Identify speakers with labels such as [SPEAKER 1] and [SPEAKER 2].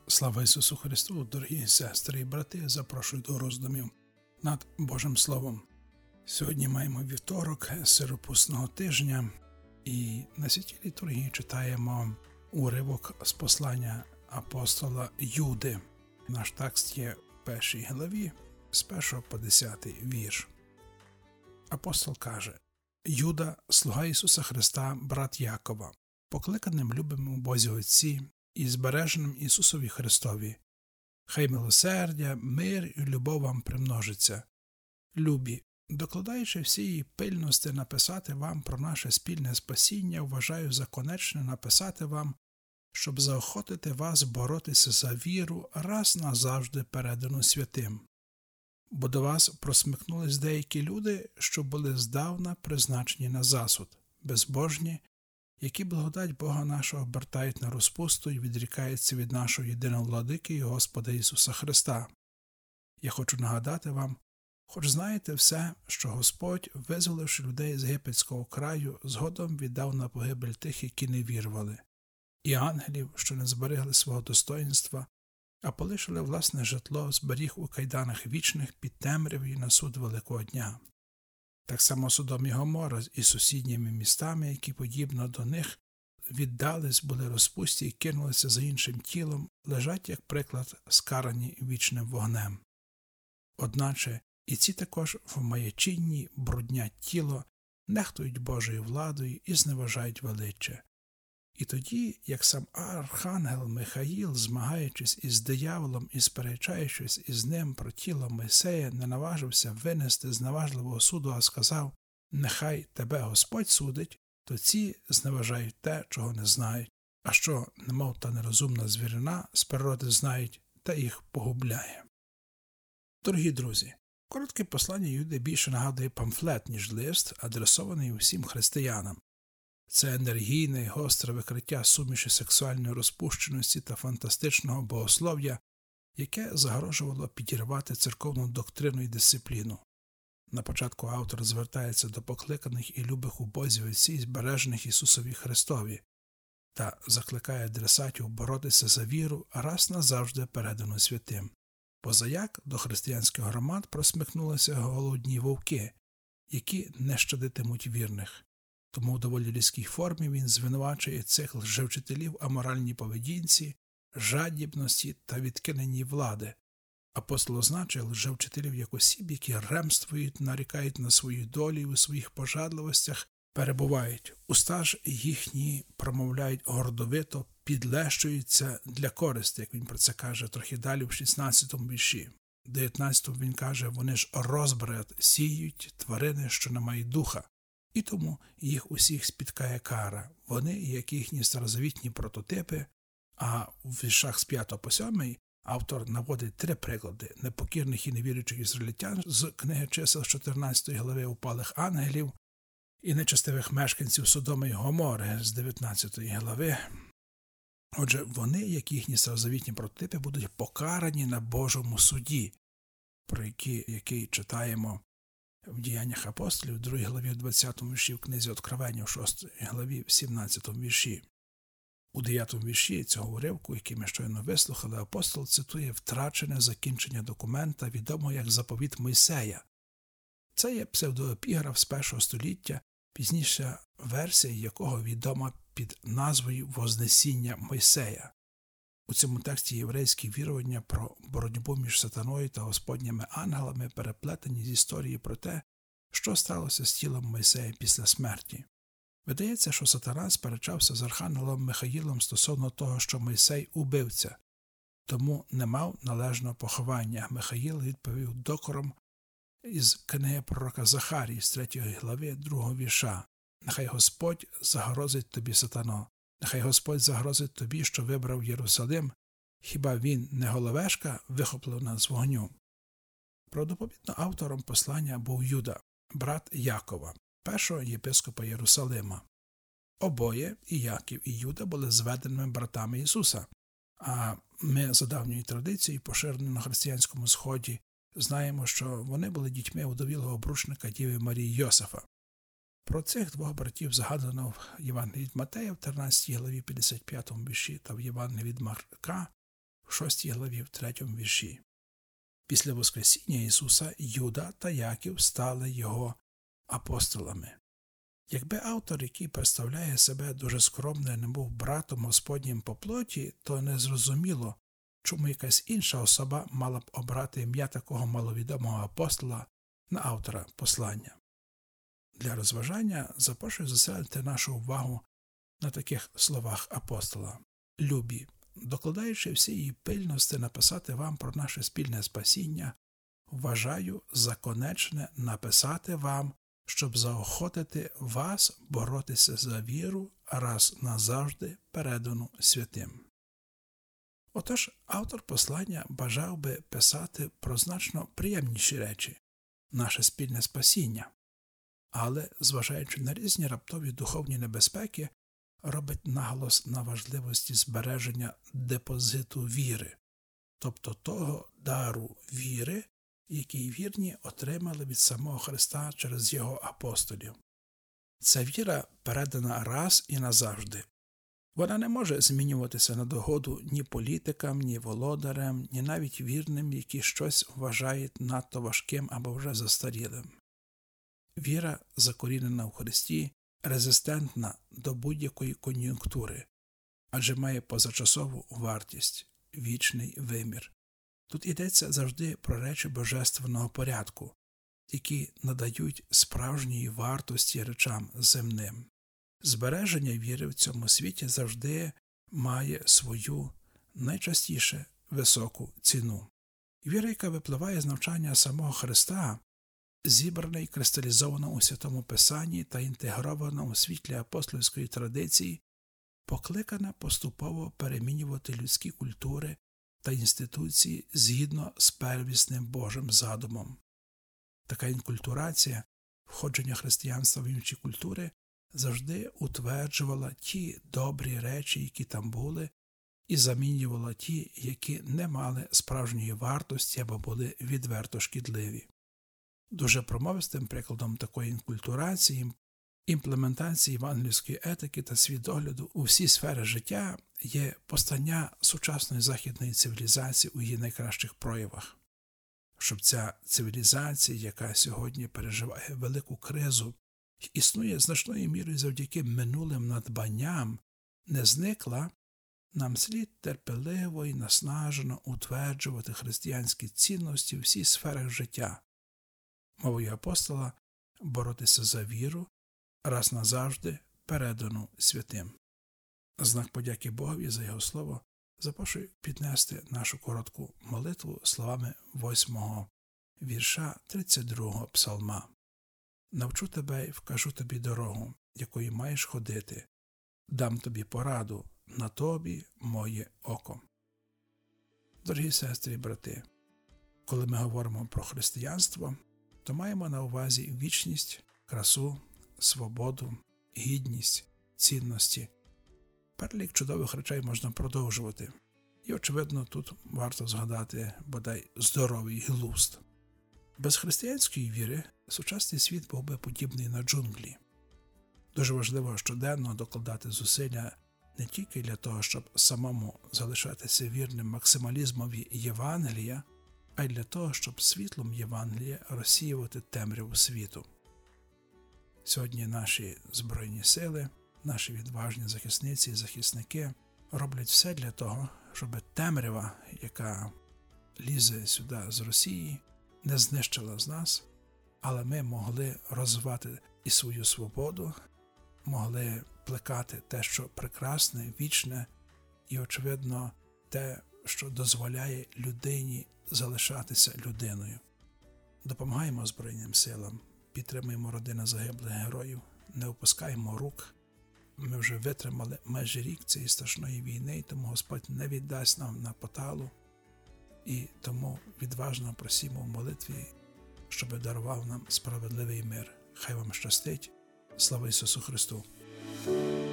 [SPEAKER 1] Слава Ісусу Христу, дорогі сестри і брати, запрошую до роздумів над Божим Словом. Сьогодні маємо вівторок сиропусного тижня і на святій літургії читаємо уривок з послання апостола Юди. Наш текст є в першій главі, з 1 по 10 вірш. Апостол каже: «Юда, слуга Ісуса Христа, брат Якова, покликаним любим у Бозі Отці і збереженим Ісусові Христові. Хай милосердя, мир і любов вам примножиться. Любі, докладаючи всієї пильності написати вам про наше спільне спасіння, вважаю за конечне написати вам, щоб заохотити вас боротися за віру раз назавжди передану святим. Бо до вас просмикнулись деякі люди, що були здавна призначені на засуд, безбожні, які благодать Бога нашого обертають на розпусту і відрікаються від нашого єдиного владики і Господа Ісуса Христа. Я хочу нагадати вам, хоч знаєте все, що Господь, визволивши людей з єгипетського краю, згодом віддав на погибель тих, які не вірували, і ангелів, що не зберегли свого достоїнства, а полишили власне житло, зберіг у кайданах вічних під темрявою на суд Великого дня. Так само Содом і Гомора із сусідніми містами, які, подібно до них, віддались, були розпусті і кинулися за іншим тілом, лежать, як приклад, скарані вічним вогнем. Одначе і ці також в маячинні бруднять тіло, нехтують Божою владою і зневажають величчя. І тоді, як сам архангел Михаїл, змагаючись із дияволом і сперечаючись із ним про тіло Мойсея, не наважився винести зневажливого суду, а сказав: «Нехай тебе Господь судить», то ці зневажають те, чого не знають, а що, немов та нерозумна звірина, з природи знають, та їх погубляє. Дорогі друзі, коротке послання Юди більше нагадує памфлет, ніж лист, адресований усім християнам. Це енергійне і гостре викриття суміші сексуальної розпущеності та фантастичного богослов'я, яке загрожувало підірвати церковну доктрину і дисципліну. На початку автор звертається до покликаних і любих у Бозі Отці і збережених Ісусові Христові та закликає адресатів боротися за віру, раз назавжди передану святим. Позаяк до християнських громад просмикнулися голодні вовки, які не щадитимуть вірних. Тому в доволі різкій формі він звинувачує цих лжевчителів аморальній поведінці, жадібності та відкиненні влади. Апостол означає лжевчителів як осіб, які ремствують, нарікають на свою долю і у своїх пожадливостях перебувають. Уста ж їхні промовляють гордовито, підлещуються для користі, як він про це каже трохи далі в 16-му вірші. В 19-му він каже: «Вони ж розбрат сіють тварини, що не мають духа. І тому їх усіх спіткає кара. Вони, як їхні старозавітні прототипи», а в віршах з 5 по 7 автор наводить 3 приклади непокірних і невіруючих ізраїльтян з книги чисел 14 глави упалих ангелів і нечестивих мешканців Содоми і Гомори з 19 глави. Отже, вони, як їхні старозавітні прототипи, будуть покарані на Божому суді, про який читаємо в Діяннях апостолів, в 2 главі, в 20 вірші, в книзі Откровення, в 6 главі, в 17 вірші. У 9 вірші цього уривку, який ми щойно вислухали, апостол цитує втрачене закінчення документа, відомого як заповіт Мойсея. Це є псевдоепіграф з 1 століття, пізніша версія якого відома під назвою «Вознесіння Мойсея». У цьому тексті єврейські вірування про боротьбу між сатаною та господніми ангелами переплетені з історії про те, що сталося з тілом Мойсея після смерті. Видається, що сатана сперечався з архангелом Михаїлом стосовно того, що Мойсей – убивця, тому не мав належного поховання. Михаїл відповів докором із книги пророка Захарії з 3 глави 2 вірша: «Нехай Господь загрозить тобі, сатано, нехай Господь загрозить тобі, що вибрав Єрусалим, хіба він не головешка, вихоплена з вогню». Правдоподібно автором послання був Юда, брат Якова, першого єпископа Єрусалима. Обоє, і Яків, і Юда, були зведеними братами Ісуса, а ми за давньою традицією, поширеною на християнському Сході, знаємо, що вони були дітьми удовілого обручника Діви Марії Йосифа. Про цих двох братів згадано в Євангелії від Матея в 13 главі 55 вірші та в Євангелії від Марка в 6 главі, в 3 вірші. Після Воскресіння Ісуса Юда та Яків стали Його апостолами. Якби автор, який представляє себе дуже скромно, не був братом Господнім по плоті, то незрозуміло, чому якась інша особа мала б обрати ім'я такого маловідомого апостола на автора послання. Для розважання запрошую зосередити нашу увагу на таких словах апостола. «Любі, докладаючи всієї пильності написати вам про наше спільне спасіння, вважаю за конечне написати вам, щоб заохотити вас боротися за віру раз назавжди передану святим». Отож, автор послання бажав би писати про значно приємніші речі – наше спільне спасіння. Але, зважаючи на різні раптові духовні небезпеки, робить наголос на важливості збереження депозиту віри, тобто того дару віри, який вірні отримали від самого Христа через Його апостолів. Ця віра передана раз і назавжди. Вона не може змінюватися на догоду ні політикам, ні володарям, ні навіть вірним, які щось вважають надто важким або вже застарілим. Віра, закорінена в Христі, резистентна до будь-якої кон'юнктури, адже має позачасову вартість, вічний вимір. Тут йдеться завжди про речі божественного порядку, які надають справжньої вартості речам земним. Збереження віри в цьому світі завжди має свою, найчастіше, високу ціну. Віра, яка випливає з навчання самого Христа, зібрана і кристалізована у Святому Писанні та інтегрована у світлі апостольської традиції, покликана поступово перемінювати людські культури та інституції згідно з первісним Божим задумом. Така інкультурація, входження християнства в інші культури, завжди утверджувала ті добрі речі, які там були, і замінювала ті, які не мали справжньої вартості або були відверто шкідливі. Дуже промовистим прикладом такої інкультурації, імплементації євангельської етики та світогляду у всі сфери життя є постання сучасної західної цивілізації у її найкращих проявах. Щоб ця цивілізація, яка сьогодні переживає велику кризу, існує значною мірою завдяки минулим надбанням, не зникла, нам слід терпеливо і наснажено утверджувати християнські цінності у всіх сферах життя. Мовою апостола – боротися за віру, раз назавжди передану святим. Знак подяки Богові за Його слово запрошую піднести нашу коротку молитву словами 8-го вірша 32-го псалма. «Навчу тебе і вкажу тобі дорогу, якою маєш ходити. Дам тобі пораду, на тобі моє око». Дорогі сестри і брати, коли ми говоримо про християнство, то маємо на увазі вічність, красу, свободу, гідність, цінності. Перелік чудових речей можна продовжувати. І, очевидно, тут варто згадати, бодай, здоровий глузд. Без християнської віри сучасний світ був би подібний на джунглі. Дуже важливо щоденно докладати зусилля не тільки для того, щоб самому залишатися вірним максималізмові Євангелія, а й для того, щоб світлом Євангелія розсіювати темряву світу. Сьогодні наші Збройні сили, наші відважні захисниці і захисники роблять все для того, щоб темрява, яка лізе сюди з Росії, не знищила з нас, але ми могли розвивати і свою свободу, могли плекати те, що прекрасне, вічне і, очевидно, те, що дозволяє людині залишатися людиною. Допомагаємо Збройним силам, підтримуємо родини загиблих героїв, не опускаємо рук. Ми вже витримали майже рік цієї страшної війни, і тому Господь не віддасть нам на поталу. І тому відважно просимо в молитві, щоб дарував нам справедливий мир. Хай вам щастить. Слава Ісусу Христу!